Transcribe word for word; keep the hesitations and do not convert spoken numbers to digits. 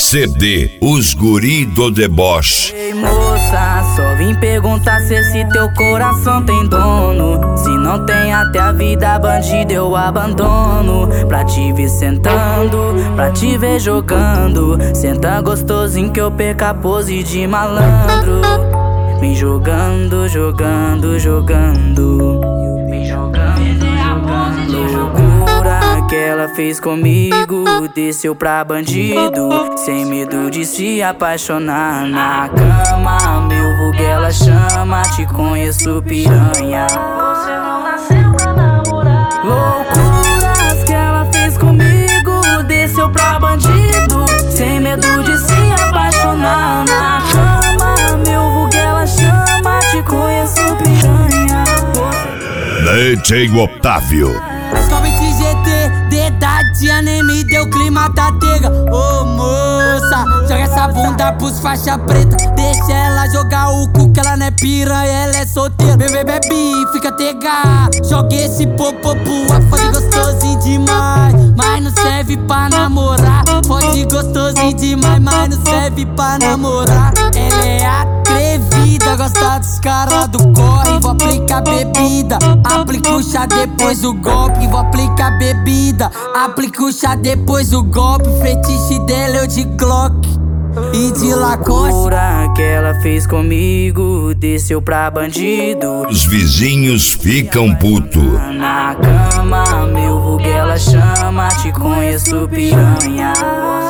C D Os Guri do Deboche. Ei moça, só vim perguntar se esse teu coração tem dono. Se não tem, até a vida bandida eu abandono. Pra te ver sentando, pra te ver jogando. Senta gostosinho que eu perca a pose de malandro. Vem jogando, jogando, jogando. Vem jogando, jogando. Loucura que ela fez comigo, desceu pra bandido, sem medo de se apaixonar na cama. Meu vulgo ela chama, te conheço piranha. Você não nasceu pra namorar. Loucuras que ela fez comigo, desceu pra bandido, sem medo de se apaixonar na cama. Meu vulgo ela chama, te conheço piranha. D J Otávio. Somente G T, dedadinha nem me deu clima da tega. Ô moça, joga essa bunda pros faixa preta. Deixa ela jogar o cu que ela não é piranha, ela é solteira. Bebê, bebe, fica tega. Joga esse popô pro fode gostosinho demais, mas não serve pra namorar. Fode gostosinho demais, mas não serve pra namorar. Ela é atrevida, gosta dos caras do corre. Vou aplicar bebida, aplica o chá depois o golpe. Vou aplicar bebida, aplica o chá depois o golpe. Fetiche dela eu de Glock e de Lacoste. Loucura que ela fez comigo, desceu pra bandido, Os vizinhos ficam puto. na cama. Meu vulgo ela chama, te conheço piranha.